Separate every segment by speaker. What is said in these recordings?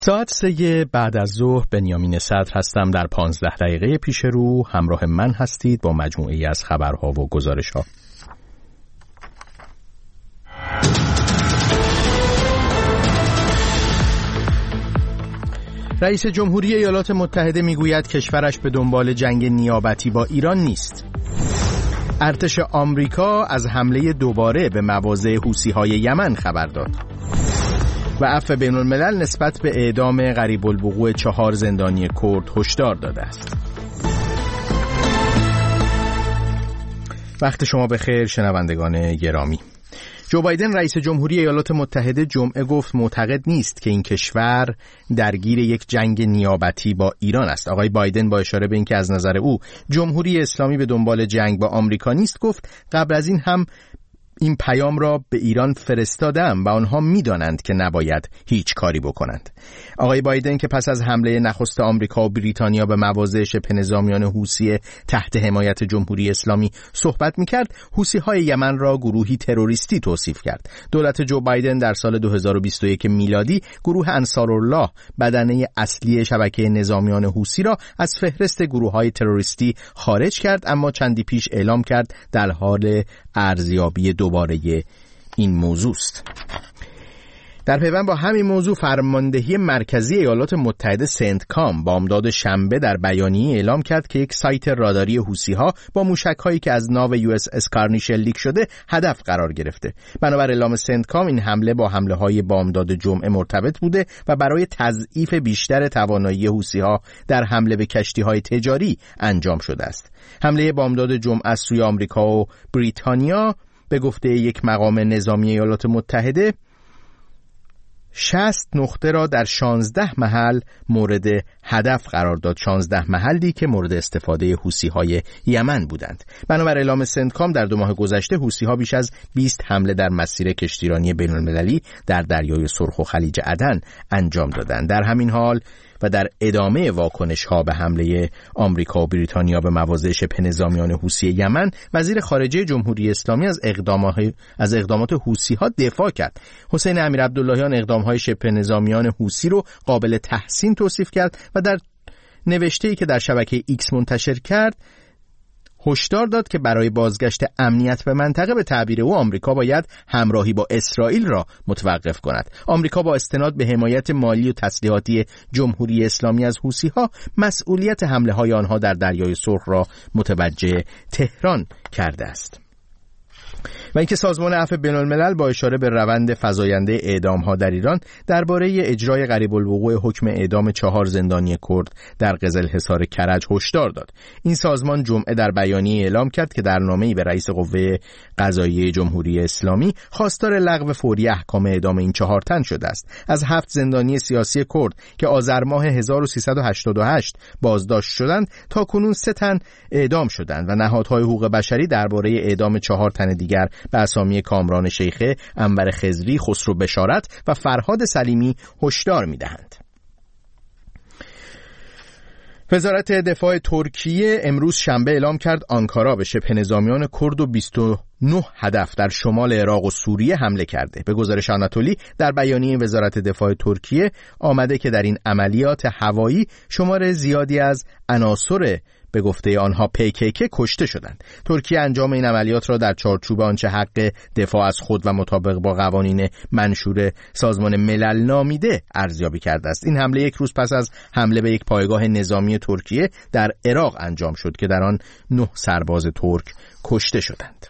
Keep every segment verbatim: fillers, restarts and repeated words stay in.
Speaker 1: ساعت سه بعد از ظهر بنیامین صدر هستم. در پانزده دقیقه پیش رو همراه من هستید با مجموعه‌ای از خبرها و گزارش‌ها. رئیس جمهوری ایالات متحده میگوید کشورش به دنبال جنگ نیابتی با ایران نیست. ارتش آمریکا از حمله دوباره به مواضع حوثی‌های یمن خبر داد. و عفو بین الملل نسبت به اعدام قریب الوقوع چهار زندانی کرد هشدار داده است. وقت شما بخیر شنوندگان گرامی. جو بایدن رئیس جمهوری ایالات متحده جمعه گفت معتقد نیست که این کشور درگیر یک جنگ نیابتی با ایران است. آقای بایدن با اشاره به اینکه از نظر او جمهوری اسلامی به دنبال جنگ با آمریکا نیست گفت قبل از این هم این پیام را به ایران فرستادم و آنها می‌دانند که نباید هیچ کاری بکنند. آقای بایدن که پس از حمله نخست آمریکا و بریتانیا به مواضع شبه نظامیان حوثی تحت حمایت جمهوری اسلامی صحبت می‌کرد، حوثی‌های یمن را گروهی تروریستی توصیف کرد. دولت جو بایدن در سال دو هزار و بیست و یک میلادی گروه انصارالله، بدنه اصلی شبکه نظامیان حوثی را از فهرست گروه‌های تروریستی خارج کرد، اما چندی پیش اعلام کرد در حال ارزیابی دوباره این موضوع است. در پیوند با همین موضوع فرماندهی مرکزی ایالات متحده سنتکام بامداد شنبه در بیانیه اعلام کرد که یک سایت راداری حوثی‌ها با موشک‌هایی که از ناو یو اس اسکارنیشل لیک شده هدف قرار گرفته. بنابر اعلام سنتکام این حمله با حمله‌های بامداد جمعه مرتبط بوده و برای تضعیف بیشتر توانایی حوثی‌ها در حمله به کشتی‌های تجاری انجام شده است. حمله بامداد جمعه از سوی آمریکا و بریتانیا به گفته یک مقام نظامی ایالات متحده شصت نقطه را در شانزده محل مورد هدف قرار داد. شانزده محلی که مورد استفاده حوثی‌های یمن بودند. بنابر اعلام سنتکام در دو ماه گذشته حوثی‌ها بیش از بیست حمله در مسیر کشتیرانی بین‌المللی در دریای سرخ و خلیج عدن انجام دادند. در همین حال و در ادامه واکنش‌ها به حمله آمریکا و بریتانیا به مواضع شبه نظامیان حوثی یمن، وزیر خارجه جمهوری اسلامی از اقدامات از اقدامات حوثی‌ها دفاع کرد. حسین امیرعبداللهیان اقدام‌های شبه نظامیان حوثی رو قابل تحسین توصیف کرد و در نوشته‌ای که در شبکه ایکس منتشر کرد هشدار داد که برای بازگشت امنیت به منطقه به تعبیر او آمریکا باید همراهی با اسرائیل را متوقف کند. آمریکا با استناد به حمایت مالی و تسلیحاتی جمهوری اسلامی از حوثی‌ها مسئولیت حمله‌های آنها در دریای سرخ را متوجه تهران کرده است. و اینکه سازمان عفو بین الملل با اشاره به روند فزاینده اعدام‌ها در ایران درباره اجرای قریب الوقوع حکم اعدام چهار زندانی کرد در قزلحصار کرج هشدار داد. این سازمان جمعه در بیانیه اعلام کرد که در نامه‌ای به رئیس قوه قضاییه جمهوری اسلامی خواستار لغو فوری احکام اعدام این چهار تن شده است. از هفت زندانی سیاسی کرد که آذر ماه هزار و سیصد و هشتاد و هشت بازداشت شدند تا کنون سه تن اعدام شدند و نهادهای حقوق بشری درباره اعدام چهار تن دیگر به اسامی کامران شیخه، انور خضری، خسرو بشارت و فرهاد سلیمی هشدار می‌دهند. وزارت دفاع ترکیه امروز شنبه اعلام کرد آنکارا به شبه نظامیان کرد و بیست و نه هدف در شمال عراق و سوریه حمله کرده. به گزارش آناتولی در بیانیه وزارت دفاع ترکیه آمده که در این عملیات هوایی شمار زیادی از عناصر به گفته آنها پی کی کی کشته شدند. ترکیه انجام این عملیات را در چارچوب آنچه حق دفاع از خود و مطابق با قوانین منشور سازمان ملل نامیده ارزیابی کرده است. این حمله یک روز پس از حمله به یک پایگاه نظامی ترکیه در عراق انجام شد که در آن نه سرباز ترک کشته شدند.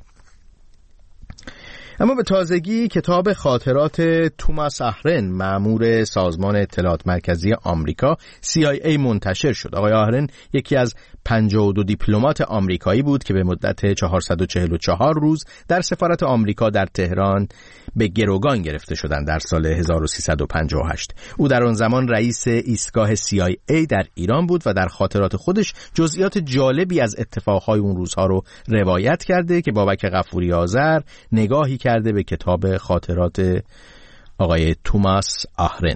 Speaker 1: اما به تازگی کتاب خاطرات توماس آهرن مأمور سازمان اطلاعات مرکزی آمریکا سی آی ای منتشر شد. آقای آهرن یکی از پنجاه و دو دیپلمات آمریکایی بود که به مدت چهارصد و چهل و چهار روز در سفارت آمریکا در تهران به گروگان گرفته شدند در سال هزار و سیصد و پنجاه و هشت. او در آن زمان رئیس ایستگاه سی آی ای در ایران بود و در خاطرات خودش جزئیات جالبی از اتفاقهای اون روزها رو روایت کرده که بابک غفوری آذر نگاهی کرده به کتاب خاطرات آقای توماس آهرن.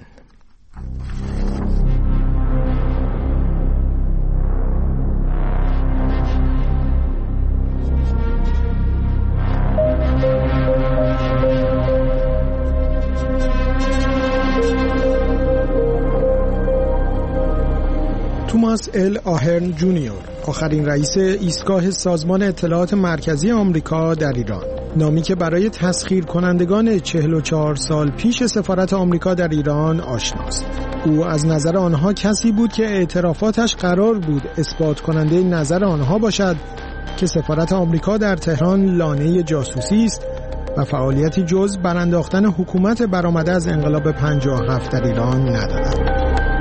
Speaker 2: توماس ال آهرن جونیور، آخرین رئیس ایستگاه سازمان اطلاعات مرکزی آمریکا در ایران، نامی که برای تسخیر کنندگان چهل و چهار سال پیش سفارت آمریکا در ایران آشناست. او از نظر آنها کسی بود که اعترافاتش قرار بود اثبات کننده نظر آنها باشد که سفارت آمریکا در تهران لانه جاسوسی است و فعالیتی جز برانداختن حکومت برآمده از انقلاب پنجاه و هفت در ایران ندارد.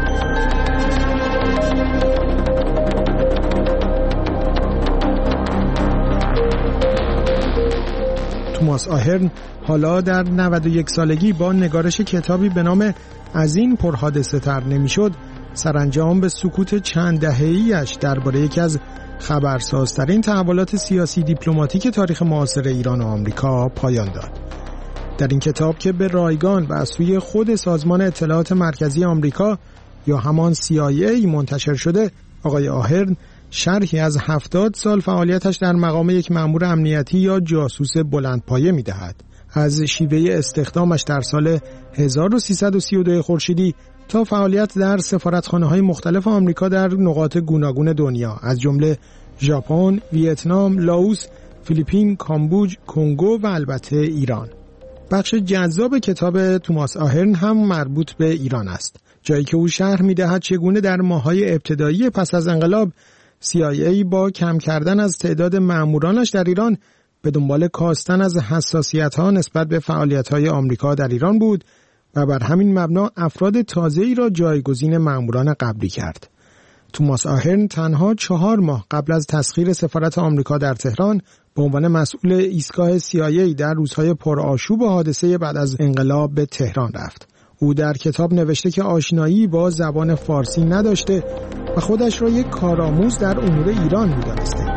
Speaker 2: توماس آهرن حالا در نود و یک سالگی با نگارش کتابی به نام از این پرحادثه تر نمیشد سرانجام به سکوت چند دهه‌ایش درباره یکی از خبرسازترین تحولات سیاسی دیپلماتیک تاریخ معاصر ایران و آمریکا پایان داد. در این کتاب که به رایگان و از سوی خود سازمان اطلاعات مرکزی آمریکا یا همان سی آی ای منتشر شده، آقای آهرن شرحی از هفتاد سال فعالیتش در مقام یک مأمور امنیتی یا جاسوس بلندپایه می‌دهد. از شیوه استخدامش در سال هزار و سیصد و سی و دو خورشیدی تا فعالیت در سفارتخانه‌های مختلف آمریکا در نقاط گوناگون دنیا از جمله ژاپن، ویتنام، لاوس، فیلیپین، کامبوج، کنگو و البته ایران. بخش جذاب کتاب توماس آهرن هم مربوط به ایران است، جایی که او شرح می‌دهد چگونه در ماه‌های ابتدایی پس از انقلاب سی آی ای با کم کردن از تعداد مأمورانش در ایران به دنبال کاستن از حساسیت‌ها نسبت به فعالیت‌های آمریکا در ایران بود و بر همین مبنا افراد تازه‌ای را جایگزین مأموران قبلی کرد. توماس آهرن تنها چهار ماه قبل از تسخیر سفارت آمریکا در تهران به عنوان مسئول ایستگاه سی آی ای در روزهای پرآشوب و حادثه بعد از انقلاب به تهران رفت. او در کتاب نوشته که آشنایی با زبان فارسی نداشته و خودش را یک کارآموز در امور ایران می‌دانسته.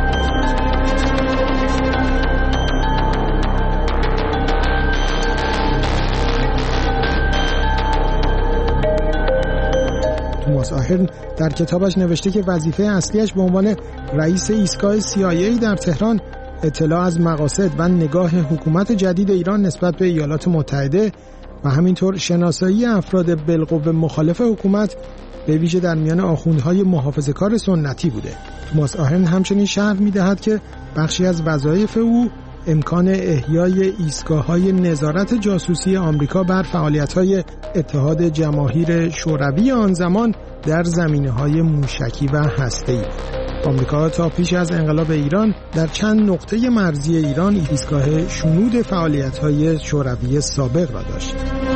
Speaker 2: توماس آهرن در کتابش نوشته که وظیفه اصلیش به عنوان رئیس ایستگاه سی آی ای در تهران اطلاع از مقاصد و نگاه حکومت جدید ایران نسبت به ایالات متحده و همینطور شناسایی افراد بالقوه مخالف حکومت به ویژه در میان آخوندهای محافظه‌کار سنتی بوده. توماس آهرن همچنین شرح می‌دهد که بخشی از وظایف او امکان احیای ایستگاه‌های نظارت جاسوسی آمریکا بر فعالیت‌های اتحاد جماهیر شوروی آن زمان در زمینه‌های موشکی و هسته‌ای. آمریکا تا پیش از انقلاب ایران در چند نقطه مرزی ایران ایستگاه شنود فعالیت‌های شوروی سابق را داشت.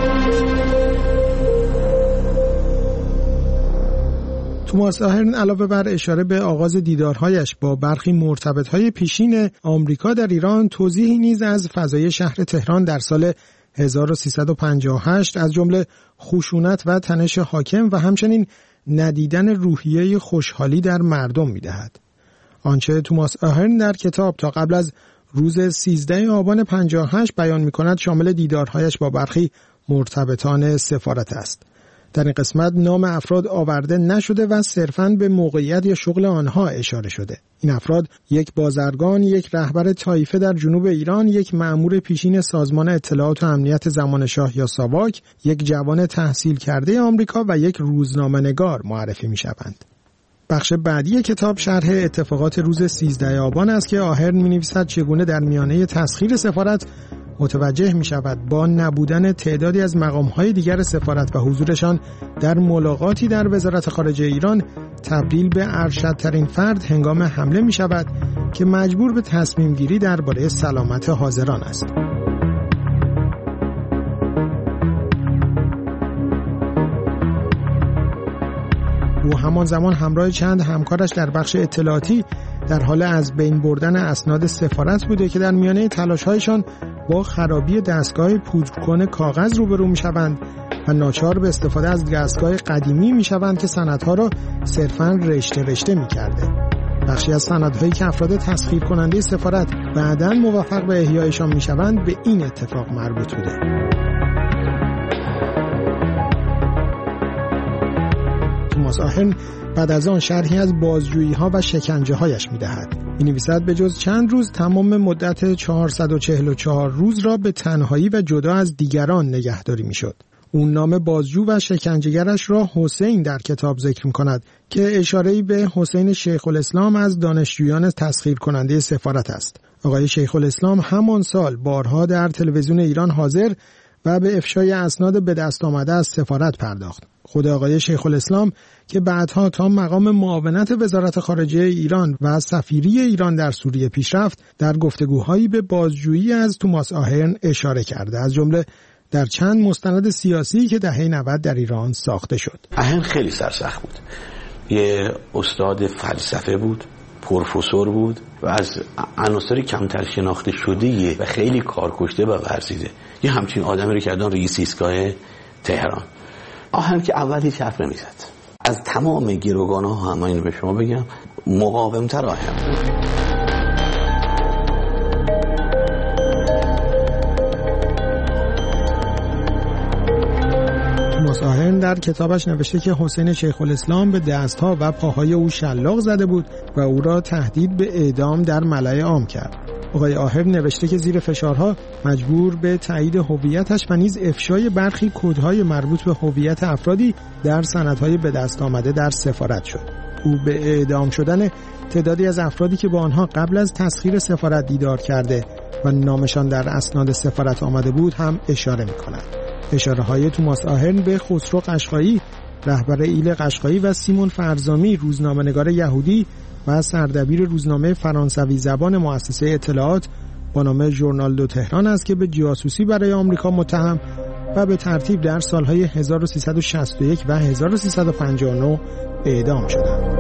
Speaker 2: توماس آهرن علاوه بر اشاره به آغاز دیدارهایش با برخی مرتبطهای پیشین آمریکا در ایران، توضیحی نیز از فضای شهر تهران در سال هزار و سیصد و پنجاه و هشت از جمله خشونت و تنش حاکم و همچنین ندیدن روحیه خوشحالی در مردم می‌دهد. آنچه توماس آهرن در کتاب تا قبل از روز سیزده آبان پنجاه و هشت بیان می‌کند شامل دیدارهایش با برخی مرتبطان سفارت است. در این قسمت نام افراد آورده نشده و صرفاً به موقعیت یا شغل آنها اشاره شده. این افراد یک بازرگان، یک رهبر طایفه در جنوب ایران، یک مأمور پیشین سازمان اطلاعات و امنیت زمان شاه یا ساواک، یک جوان تحصیل کرده آمریکا و یک روزنامه‌نگار معرفی می‌شوند. بخش بعدی کتاب شرح اتفاقات روز سیزده آبان است که آهرن می‌نویسد چگونه در میانه تسخیر سفارت متوجه می شود با نبودن تعدادی از مقام‌های دیگر سفارت و حضورشان در ملاقاتی در وزارت خارجه ایران تبدیل به ارشدترین فرد هنگام حمله می شود که مجبور به تصمیم گیری درباره سلامت حاضران است. او همان زمان همراه چند همکارش در بخش اطلاعاتی در حال از بین بردن اسناد سفارت بوده که در میانه تلاش‌هایشان با خرابی دستگاه پودرکن کاغذ روبرو می‌شوند و ناچار به استفاده از دستگاه قدیمی می‌شوند که سندها را صرفاً رشته رشته می‌کرده. بخشی از سندهایی که افراد تسخیر کننده سفارت بعداً موفق به احیایشان می‌شوند به این اتفاق مربوط بوده. توماس آهرن بعد از آن شرحی از بازجویی‌ها و شکنجه‌هایش می‌دهد. می‌نویسد به جز چند روز تمام مدت چهارصد و چهل و چهار روز را به تنهایی و جدا از دیگران نگهداری می‌شد. اون نام بازجو و شکنجهگرش را حسین در کتاب ذکر می‌کند که اشاره‌ای به حسین شیخ الاسلام از دانشجویان تسخیر کننده سفارت است. آقای شیخ الاسلام همان سال بارها در تلویزیون ایران حاضر و به افشای اسناد به دست آمده از سفارت پرداخت. خود آقای شیخ الاسلام که بعدها تا مقام معاونت وزارت خارجه ایران و سفیری ایران در سوریه پیش رفت، در گفتگوهایی به بازجویی از توماس آهرن اشاره کرده، از جمله در چند مستند سیاسی که دهه نود در ایران ساخته شد.
Speaker 3: آهرن خیلی سرسخت بود. یه استاد فلسفه بود، پروفسور بود و از عناصر کمتر شناخته شده و خیلی کارکشته و ورزیده. یه همچین آدمی رو کردن رئیس ایستگاه تهران. آهرن که اول هیچ حرف نمیزد. از تمام گروگان‌ها هم اینو به شما بگم مقاوم‌تر آهرن بود.
Speaker 2: توماس آهرن در کتابش نوشته که حسین شیخ الاسلام به دستها و پاهای او شلاق زده بود و او را تهدید به اعدام در ملأ عام کرد. آقای آهرن نوشته که زیر فشارها مجبور به تایید هویتش و نیز افشای برخی کدهای مربوط به هویت افرادی در سندهای به دست آمده در سفارت شد. او به اعدام شدن تعدادی از افرادی که با آنها قبل از تسخیر سفارت دیدار کرده و نامشان در اسناد سفارت آمده بود هم اشاره می‌کند. اشاره‌های توماس آهرن به خسرو قشقایی، رهبر ایل قشقایی و سیمون فرزامی، روزنامه‌نگار یهودی و سردبیر روزنامه فرانسوی زبان مؤسسه اطلاعات با نام ژورنال دو تهران است که به جاسوسی برای آمریکا متهم و به ترتیب در سالهای هزار و سیصد و شصت و یک و هزار و سیصد و پنجاه و نه اعدام شدند.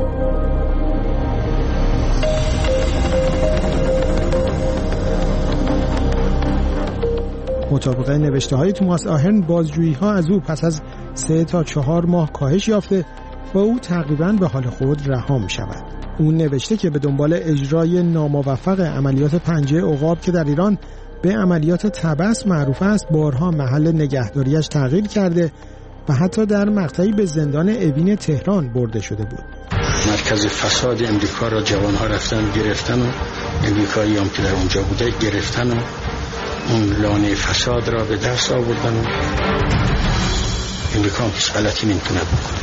Speaker 2: مطابق نوشته های توماس آهرن، بازجویی ها از او پس از سه تا چهار ماه کاهش یافته و او تقریباً به حال خود رها می شود. او نوشته که به دنبال اجرای ناموفق عملیات پنجه عقاب که در ایران به عملیات تبس معروف است، بارها محل نگهداریش تغییر کرده و حتی در مقطعی به زندان اوین تهران برده شده بود.
Speaker 4: مرکز فساد امریکا را جوانها رفتن گرفتن و امریکایی هم که در اونجا بوده گرفتن و اون لانه فساد را به دست آوردن و امریکا هم هیچ غلطی نمیتونه بکنه.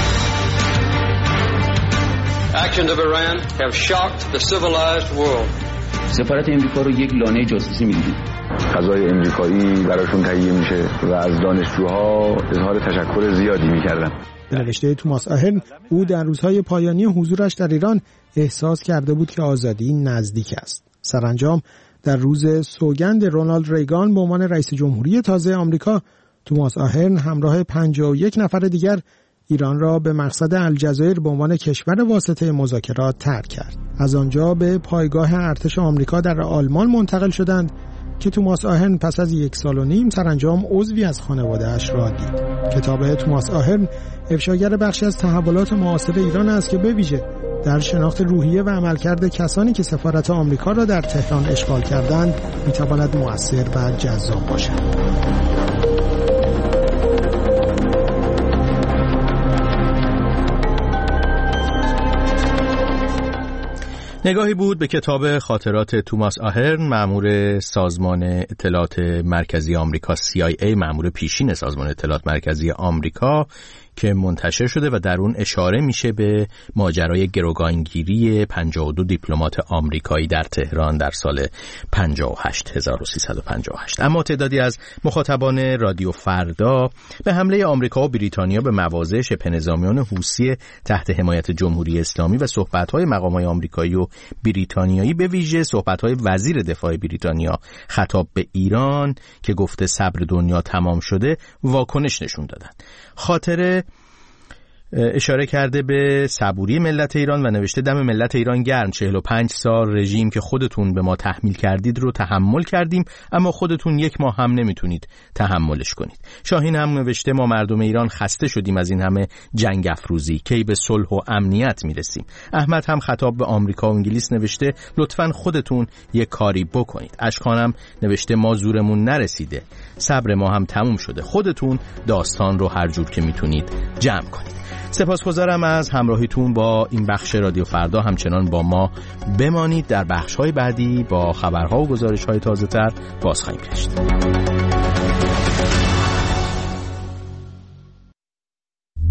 Speaker 5: Actions of Iran have shocked the civilized world.
Speaker 6: سفارت امریکا رو یک لانه جاسوسی می‌دونید.
Speaker 7: غذای امریکایی براشون تهیه میشه و از دانشجوها اظهار تشکر زیادی می‌کردن.
Speaker 2: نوشته توماس آهرن، او در روزهای پایانی حضورش در ایران احساس کرده بود که آزادی نزدیک است. سرانجام در روز سوگند رونالد ریگان به عنوان رئیس جمهوری تازه آمریکا، توماس آهرن همراه پنجاه و یک نفر دیگر ایران را به مقصد الجزایر به عنوان کشور واسطه مذاکرات ترک کرد. از آنجا به پایگاه ارتش آمریکا در آلمان منتقل شدند که توماس آهرن پس از یک سال و نیم سرانجام عضوی از خانواده‌اش را دید. کتاب توماس آهرن افشاگر بخشی از تحولات معاصر ایران است که به ویژه در شناخت روحیه و عملکرد کسانی که سفارت آمریکا را در تهران اشغال کردند میتواند مؤثر و جذاب باشد.
Speaker 1: نگاهی بود به کتاب خاطرات توماس آهرن، مأمور سازمان اطلاعات مرکزی آمریکا سی آی ای، مأمور پیشین سازمان اطلاعات مرکزی آمریکا، که منتشر شده و در اون اشاره میشه به ماجرای گروگانگیری پنجاه و دو دیپلمات آمریکایی در تهران در سال پنجاه و هشت هزار و سیصد و پنجاه و هشت. اما تعدادی از مخاطبان رادیو فردا به حمله آمریکا و بریتانیا به مواضع شبه نظامیان حوثی تحت حمایت جمهوری اسلامی و صحبت‌های مقام‌های آمریکایی و بریتانیایی، به ویژه صحبت‌های وزیر دفاع بریتانیا خطاب به ایران که گفته صبر دنیا تمام شده، واکنش نشون دادند. خاطره اشاره کرده به صبوری ملت ایران و نوشته دم ملت ایران گرم، چهل و پنج سال رژیم که خودتون به ما تحمیل کردید رو تحمل کردیم، اما خودتون یک ماه هم نمیتونید تحملش کنید. شاهین هم نوشته ما مردم ایران خسته شدیم از این همه جنگ افروزی، کی به صلح و امنیت میرسیم. احمد هم خطاب به آمریکا و انگلیس نوشته لطفاً خودتون یک کاری بکنید. اشکانم نوشته ما زورمون نرسیده، صبر ما هم تموم شده، خودتون داستان رو هر جور که میتونید جمع کنید. سپاسگزارم از همراهیتون با این بخش رادیو فردا. همچنان با ما بمانید، در بخش‌های بعدی با خبرها و گزارش‌های تازه‌تر باز خواهیم گشت.